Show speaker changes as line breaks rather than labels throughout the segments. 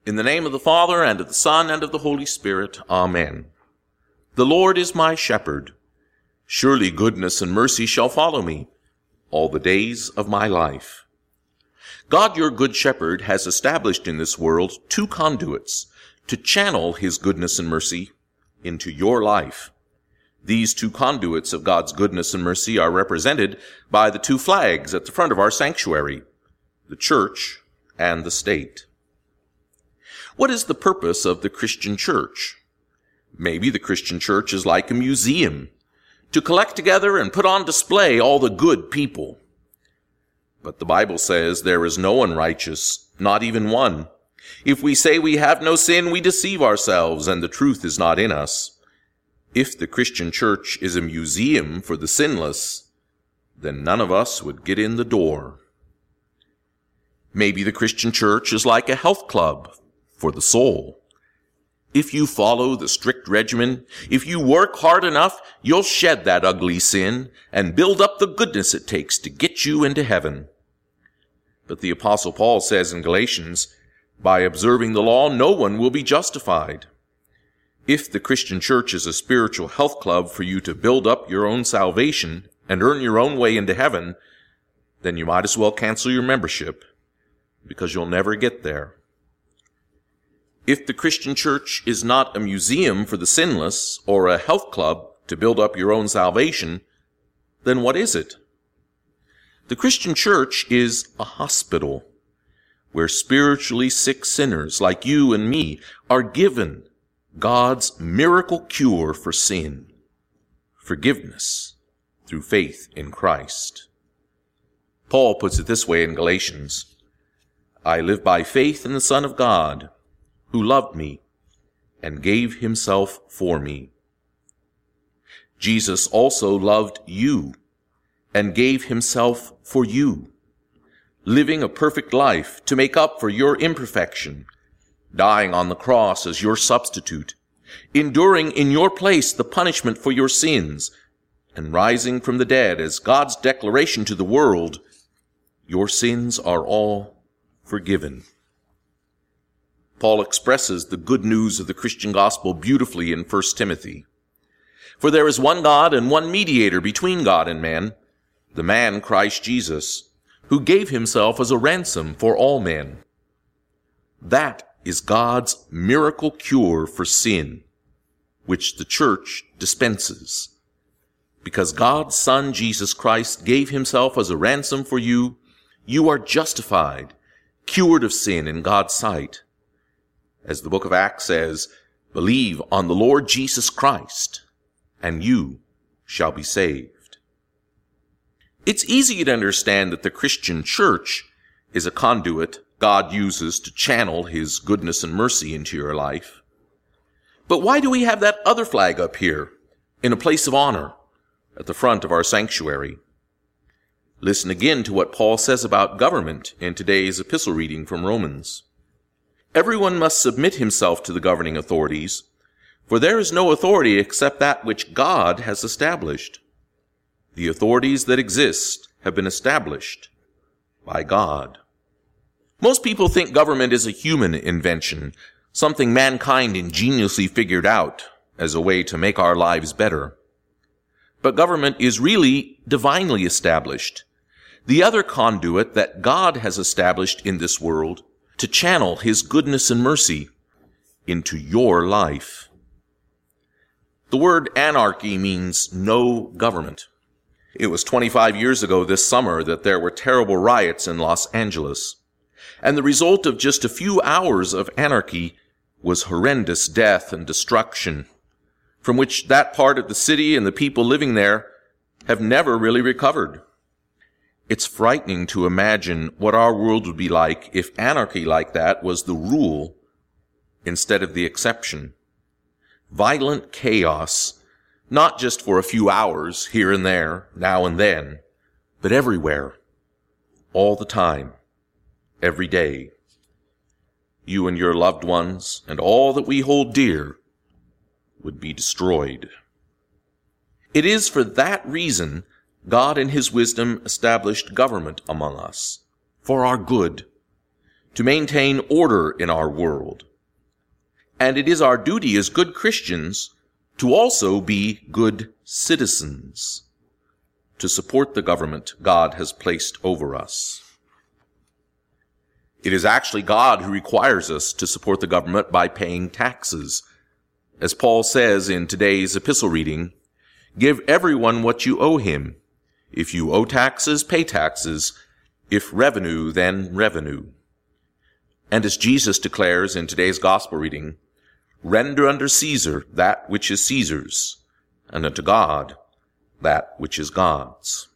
In the name of the Father, and of the Son, and of the Holy Spirit. Amen. The Lord is my shepherd. Surely goodness and mercy shall follow me all the days of my life. God, your good shepherd, has established in this world two conduits to channel his goodness and mercy into your life. These two conduits of God's goodness and mercy are represented by the two flags at the front of our sanctuary, the church and the state. What is the purpose of the Christian church? Maybe the Christian church is like a museum, to collect together and put on display all the good people. But the Bible says there is no one righteous, not even one. If we say we have no sin, we deceive ourselves, and the truth is not in us. If the Christian church is a museum for the sinless, then none of us would get in the door. Maybe the Christian church is like a health club for the soul. If you follow the strict regimen, if you work hard enough, you'll shed that ugly sin and build up the goodness it takes to get you into heaven. But the Apostle Paul says in Galatians, by observing the law, no one will be justified. If the Christian church is a spiritual health club for you to build up your own salvation and earn your own way into heaven, then you might as well cancel your membership, because you'll never get there. If the Christian church is not a museum for the sinless or a health club to build up your own salvation, then what is it? The Christian church is a hospital where spiritually sick sinners like you and me are given God's miracle cure for sin, forgiveness through faith in Christ. Paul puts it this way in Galatians, I live by faith in the Son of God, who loved me and gave himself for me. Jesus also loved you and gave himself for you, living a perfect life to make up for your imperfection, dying on the cross as your substitute, enduring in your place the punishment for your sins, and rising from the dead as God's declaration to the world, your sins are all forgiven. Paul expresses the good news of the Christian gospel beautifully in 1 Timothy. For there is one God and one mediator between God and man, the man Christ Jesus, who gave himself as a ransom for all men. That is God's miracle cure for sin, which the church dispenses. Because God's Son, Jesus Christ, gave himself as a ransom for you, you are justified, cured of sin in God's sight. As the book of Acts says, believe on the Lord Jesus Christ, and you shall be saved. It's easy to understand that the Christian church is a conduit God uses to channel his goodness and mercy into your life. But why do we have that other flag up here in a place of honor at the front of our sanctuary? Listen again to what Paul says about government in today's epistle reading from Romans. Everyone must submit himself to the governing authorities, for there is no authority except that which God has established. The authorities that exist have been established by God. Most people think government is a human invention, something mankind ingeniously figured out as a way to make our lives better. But government is really divinely established, the other conduit that God has established in this world to channel his goodness and mercy into your life. The word anarchy means no government. It was 25 years ago this summer that there were terrible riots in Los Angeles, and the result of just a few hours of anarchy was horrendous death and destruction, from which that part of the city and the people living there have never really recovered. It's frightening to imagine what our world would be like if anarchy like that was the rule instead of the exception. Violent chaos, not just for a few hours here and there, now and then, but everywhere, all the time, every day. You and your loved ones and all that we hold dear would be destroyed. It is for that reason God in his wisdom established government among us, for our good, to maintain order in our world. And it is our duty as good Christians to also be good citizens, to support the government God has placed over us. It is actually God who requires us to support the government by paying taxes. As Paul says in today's epistle reading, "Give everyone what you owe him. If you owe taxes, pay taxes. If revenue, then revenue." And as Jesus declares in today's gospel reading, "Render unto Caesar that which is Caesar's, and unto God that which is God's."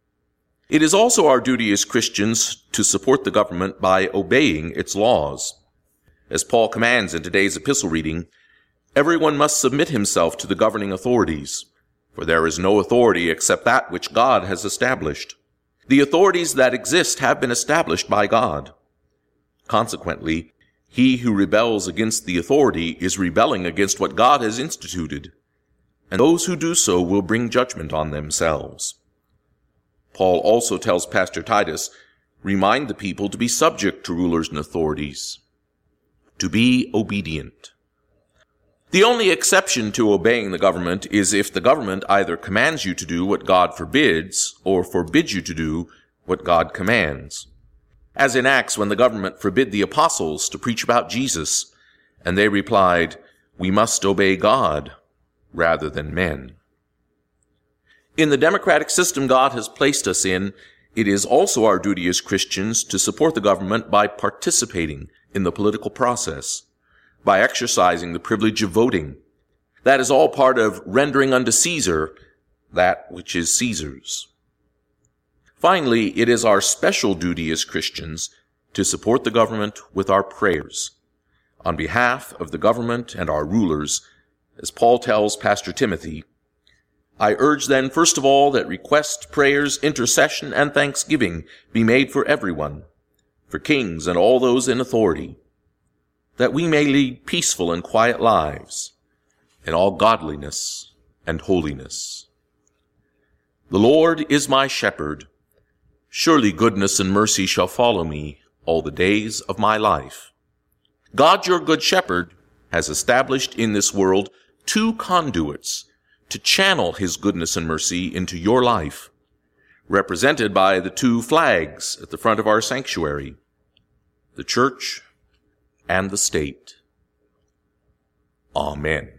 It is also our duty as Christians to support the government by obeying its laws. As Paul commands in today's epistle reading, everyone must submit himself to the governing authorities, for there is no authority except that which God has established. The authorities that exist have been established by God. Consequently, he who rebels against the authority is rebelling against what God has instituted, and those who do so will bring judgment on themselves. Paul also tells Pastor Titus, remind the people to be subject to rulers and authorities, to be obedient. The only exception to obeying the government is if the government either commands you to do what God forbids or forbids you to do what God commands. As in Acts, when the government forbid the apostles to preach about Jesus, and they replied, "We must obey God rather than men." In the democratic system God has placed us in, it is also our duty as Christians to support the government by participating in the political process, by exercising the privilege of voting. That is all part of rendering unto Caesar that which is Caesar's. Finally, it is our special duty as Christians to support the government with our prayers on behalf of the government and our rulers, as Paul tells Pastor Timothy, "I urge then, first of all, that request, prayers, intercession, and thanksgiving be made for everyone, for kings and all those in authority, that we may lead peaceful and quiet lives in all godliness and holiness. The Lord is my shepherd. Surely goodness and mercy shall follow me all the days of my life." God, your good shepherd, has established in this world 2 conduits to channel his goodness and mercy into your life, represented by the 2 flags at the front of our sanctuary, the church and the state. Amen.